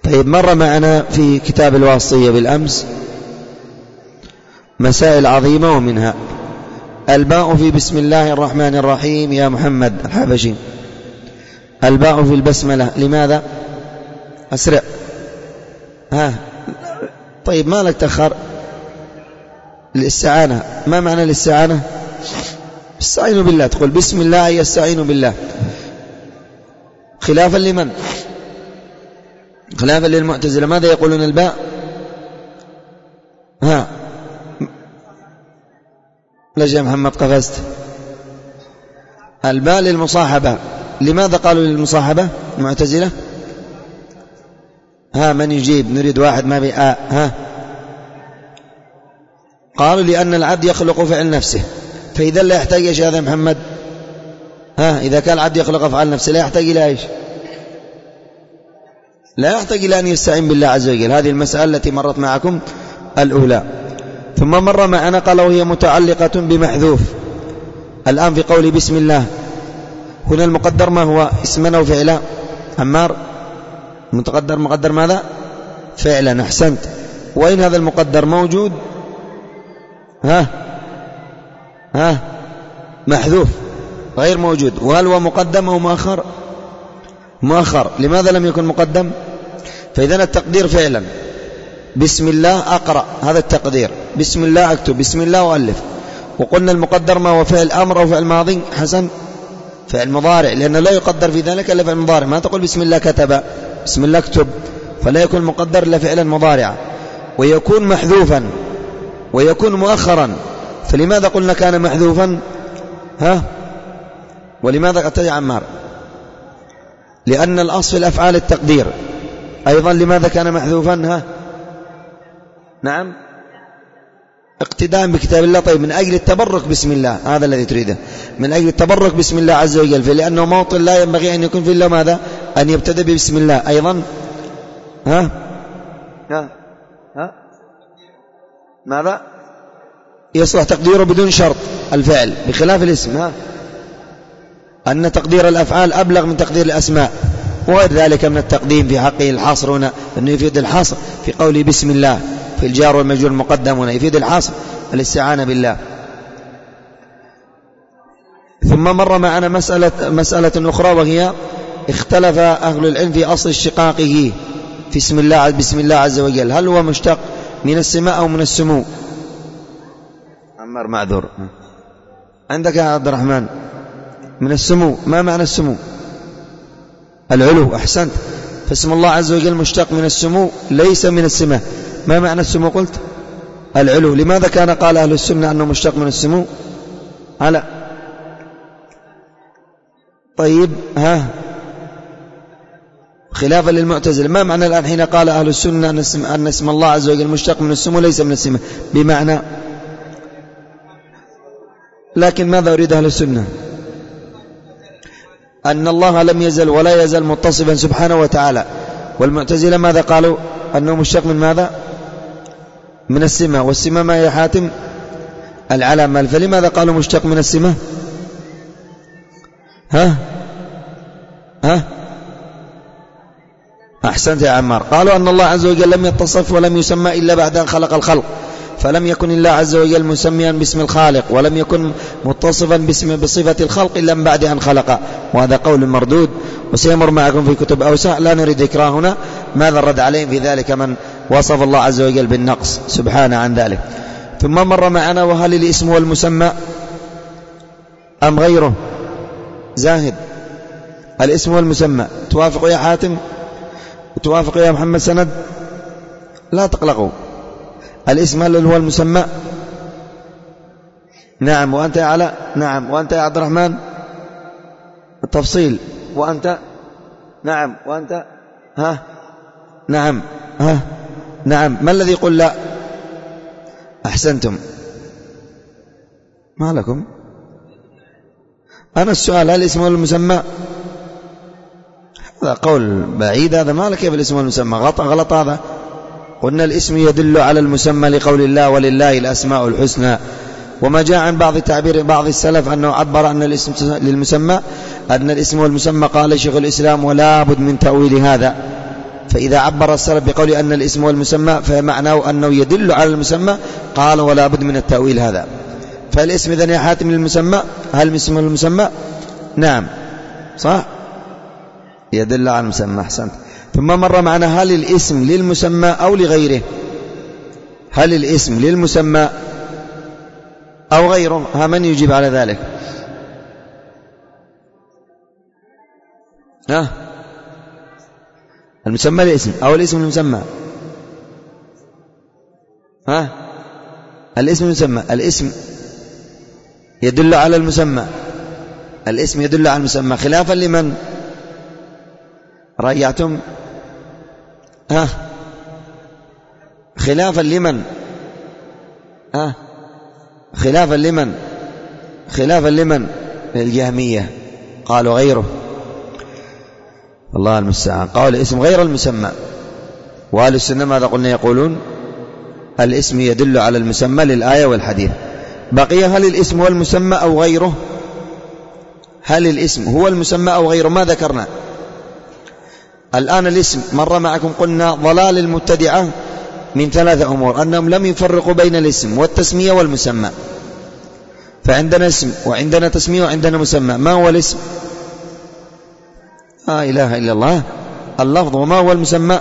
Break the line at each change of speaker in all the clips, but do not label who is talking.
طيب، مر معنا في كتاب الواسطية بالأمس مسائل عظيمة، ومنها الباء في بسم الله الرحمن الرحيم يا محمد الحبشي. الباء في البسملة لماذا؟ أسرع. طيب، ما لك تأخر. الاستعانة، ما معنى الاستعانة؟ استعينوا بالله، تقول بسم الله يستعين بالله، خلافا لمن؟ خلافا للمعتزلة. ماذا يقولون الباء؟ ليش يا محمد قفزت؟ الباء للمصاحبة. لماذا قالوا للمصاحبة المعتزلة؟ من يجيب؟ نريد واحد ما بي قالوا لأن العبد يخلق فعل نفسه، فإذا لا يحتاج إيش هذا محمد؟ إذا كان العبد يخلق فعل نفسه لا يحتاج إلى إيش؟ لا يحتاج إلى أن يستعين بالله عز وجل. هذه المسألة التي مرت معكم الأولى. ثم مر معنا قال وهي متعلقة بمحذوف. الآن في قول بسم الله هنا المقدر ما هو؟ اسما أو فعلا؟ عمار، مقدر ماذا؟ فعلا. أحسنت. وين هذا المقدر موجود؟ محذوف غير موجود. وهل هو مقدم أو مؤخر؟ مؤخر. لماذا لم يكن مقدم؟ فإذا التقدير فعلا بسم الله أقرأ، هذا التقدير. بسم الله أكتب، بسم الله وألف. وقلنا المقدر ما هو فعل أمر أو فعل ماضي؟ حسن، فعل مضارع، لأنه لا يقدر في ذلك إلا فعل مضارع. ما تقول بسم الله كتب، بسم الله اكتب، فلا يكون مقدر إلا فعلا مضارعا. ويكون محذوفا ويكون مؤخرا. فلماذا قلنا كان محذوفا؟ ولماذا قد تجي عمار؟ لأن الأصل في الأفعال التقدير. أيضا لماذا كان محذوفا؟ نعم، اقتداء بكتاب الله. طيب، من أجل التبرك بسم الله، هذا الذي تريده، من أجل التبرك بسم الله عز وجل، فلأنه موطن لا ينبغي أن يكون في الله ماذا؟ أن يبتدأ بسم الله. أيضا ماذا؟ يصلح تقديره بدون شرط الفعل، بخلاف الاسم. أن تقدير الأفعال أبلغ من تقدير الأسماء، وغير ذلك من التقديم في حقه. الحصر هنا أنه يفيد الحصر في قوله بسم الله، في الجار والمجرور المقدم هنا يفيد الحصر، الاستعانة بالله. ثم مر معنا مسألة أخرى، وهي اختلف أهل العلم في أصل اشتقاقه في بسم الله عز وجل. هل هو مشتق من السماء أو من السمو؟ عمار معذور. عندك يا عبد الرحمن؟ من السمو. ما معنى السمو؟ العلو. أحسنت. فاسم الله عز وجل مشتق من السمو ليس من السماء. ما معنى السمو قلت؟ العلو. لماذا كان قال أهل السنة أنه مشتق من السمو؟ طيب، خلافا للمعتزلة. ما معنى الآن حين قال أهل السنة أن اسم الله عز وجل مشتق من السمو ليس من السماء؟ بمعنى، لكن ماذا يريد أهل السنة؟ أن الله لم يزل ولا يزال متصفا سبحانه وتعالى. والمعتزلة ماذا قالوا؟ أنه مشتق من ماذا؟ من السماء. والسماء ما هي حاتم؟ العلامة. فلماذا قالوا مشتق من السماء؟ أحسنت يا عمار. قالوا أن الله عز وجل لم يتصف ولم يسمى إلا بعد أن خلق الخلق، فلم يكن الله عز وجل مسميا باسم الخالق، ولم يكن متصفا بصفة الخلق إلا من بعد أن خلق. وهذا قول مردود، وسيمر معكم في كتب أوسع لا نريد ذكرها هنا ماذا الرد عليهم في ذلك من وصف الله عز وجل بالنقص سبحانه عن ذلك. ثم مر معنا وهل الاسم والمسمى أم غيره؟ زاهد، الاسم والمسمى توافق يا حاتم؟ توافق يا محمد سند؟ لا تقلقوا. الاسم هل هو المسمى؟ نعم. وأنت يا علاء؟ نعم. وأنت يا عبد الرحمن؟ التفصيل. وأنت؟ نعم. وأنت؟ نعم. نعم. ما الذي يقول لا؟ أحسنتم. ما لكم؟ أنا السؤال هل الاسم والمسمى؟ هذا قول بعيد، هذا ما لك كيف الاسم والمسمى؟ غلط هذا. قلنا الاسم يدل على المسمى لقول الله ولله الأسماء الحسنى. وما جاء عن بعض تعبير بعض السلف أنه عبر أن الاسم للمسمى أن الاسم والمسمى قال شيخ الإسلام ولا بد من تأويل هذا، فإذا عبر السلف بقول أن الاسم والمسمى فمعناه أنه يدل على المسمى، قال ولا بد من التأويل هذا. فالاسم إذن يا حاتم للمسمى، هل الاسم المسمى؟ نعم صح، يدل على المسمى. أحسنت. ثم مر معنا هل الاسم للمسمى أو لغيره؟ هل الاسم للمسمى أو غيره؟ ها من يجيب على ذلك؟ المسمى الاسم أو الاسم المسمى؟ الاسم المسمى. الاسم يدل على المسمى، الاسم يدل على المسمى، خلافا لمن؟ رأيتم؟ خلافا لمن؟ خلافا لمن؟ خلافا لمن؟ للجهمية، قالوا غيره. الله المستعان، قالوا الاسم غير المسمى. وأهل السنة ماذا قلنا؟ يقولون الاسم يدل على المسمى للآية والحديث. بقي هل الاسم هو المسمى أو غيره؟ هل الاسم هو المسمى أو غيره؟ ما ذكرنا الآن. الاسم مر معكم، قلنا ضلال المبتدعة من 3 أمور: أنهم لم يفرقوا بين الاسم والتسمية والمسمى. فعندنا اسم وعندنا تسمية وعندنا مسمى. ما هو الاسم؟ لا إله إلا الله، اللفظ. وما هو المسمى؟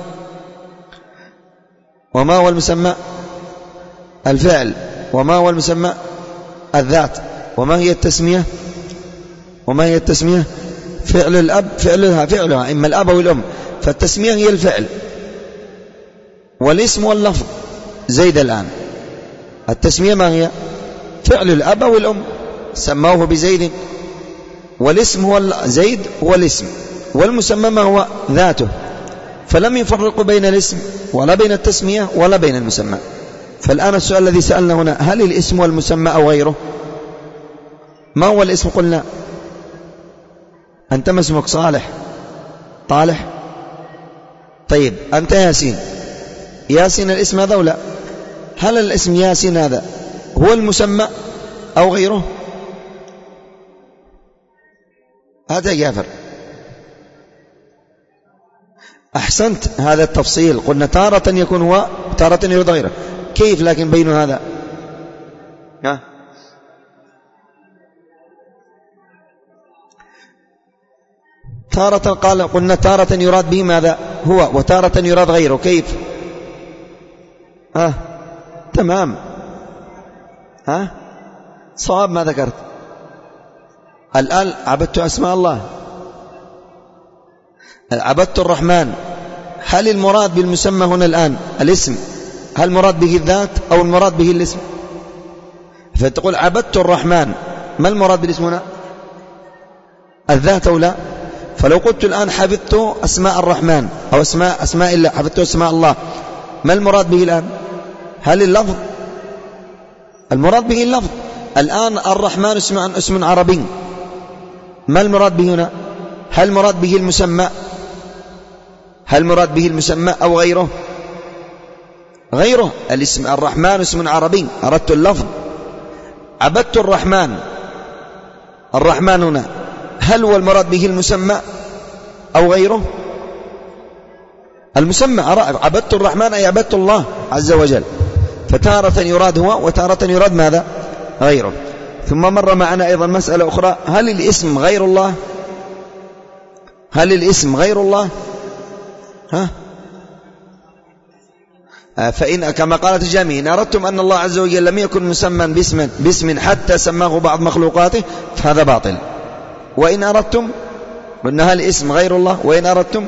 وما هو المسمى؟ الفعل. وما هو المسمى؟ الذات. وما هي التسمية؟ وما هي التسمية؟ فعل الأب، فعلها إما الأب أو الأم. فالتسمية هي الفعل، والاسم واللفظ. زيد الآن التسمية ما هي؟ فعل الأب أو الأم، سموه بزيد، والاسم هو زيد هو الاسم، والمسمى ما هو؟ ذاته. فلم يفرقوا بين الاسم ولا بين التسمية ولا بين المسمى. فالآن السؤال الذي سألنا هنا: هل الاسم والمسمى أو غيره؟ ما هو الاسم؟ قلنا أنت ما اسمك؟ صالح، طالح. طيب أنت ياسين، ياسين الاسم هذا ولا؟ هل الاسم ياسين هذا هو المسمى أو غيره؟ هذا جافر. أحسنت، هذا التفصيل. قلنا تارة يكون هو، تارة يرد غيره. كيف لكن بين هذا؟ تارة قلنا تارة يراد به ماذا؟ هو، وتارة يراد غيره. كيف؟ تمام. صواب ما ذكرت. الآن عبدت أسماء الله، عبدت الرحمن. هل المراد بالمسمى هنا الآن الاسم؟ هل المراد به الذات أو المراد به الاسم؟ فتقول عبدت الرحمن، ما المراد بالاسم هنا؟ الذات أو لا؟ فلو قلت الآن حفظت أسماء الرحمن أو أسماء الله، حفظت أسماء الله، ما المراد به الآن؟ هل اللفظ؟ المراد به اللفظ. الآن الرحمن اسم عربي، ما المراد به هنا؟ هل المراد به المسمى؟ هل المراد به المسمى أو غيره؟ غيره. الاسم الرحمن اسم عربي، أردت اللفظ. عبدت الرحمن، الرحمن هنا هل هو المراد به المسمى أو غيره؟ المسمى. عبدت الرحمن أي عبدت الله عز وجل. فتارة يراد هو وتارة يراد ماذا؟ غيره. ثم مر معنا أيضا مسألة أخرى: هل الاسم غير الله؟ هل الاسم غير الله؟ فإن كما قالت الجهمية: إن أردتم أن الله عز وجل لم يكن مسمى باسم حتى سماه بعض مخلوقاته فهذا باطل. وإن أردتم، قلنا هل الاسم غير الله؟ وإن أردتم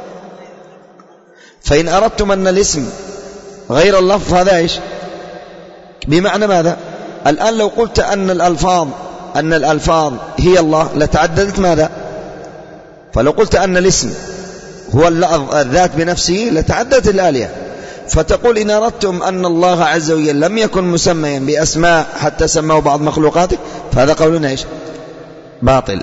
فإن أردتم أن الاسم غير الله فهذا إيش؟ بمعنى ماذا؟ الآن لو قلت أن الألفاظ هي الله لتعددت ماذا؟ فلو قلت أن الاسم هو الذات بنفسه لتعددت الآلهة. فتقول إن أردتم أن الله عز وجل لم يكن مسميا بأسماء حتى سماه بعض مخلوقاته فهذا قولنا إيش؟ باطل.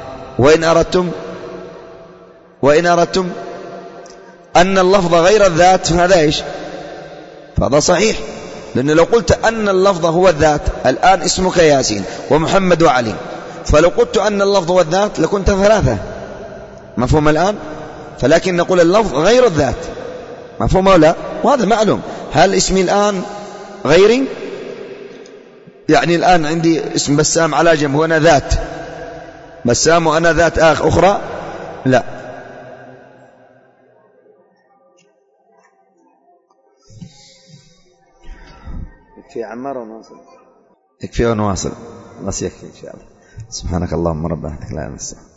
وإن أردتم أن اللفظ غير الذات فهذا إيش؟ فهذا صحيح. لأن لو قلت أن اللفظ هو الذات، الآن اسمك ياسين ومحمد وعلي، فلو قلت أن اللفظ هو الذات لكنت 3. مفهوم الآن؟ فلكن نقول اللفظ غير الذات. مفهوم أو لا؟ وهذا معلوم. هل اسمي الآن غيري؟ يعني الآن عندي اسم بسام على جنب وأنا ذات بسام وأنا ذات أخرى؟ لا. يكفي عمار ونواصل. يكفي ونواصل. بس يكفي إن شاء الله. سبحانك اللهم ربنا لا إله إلا أنت.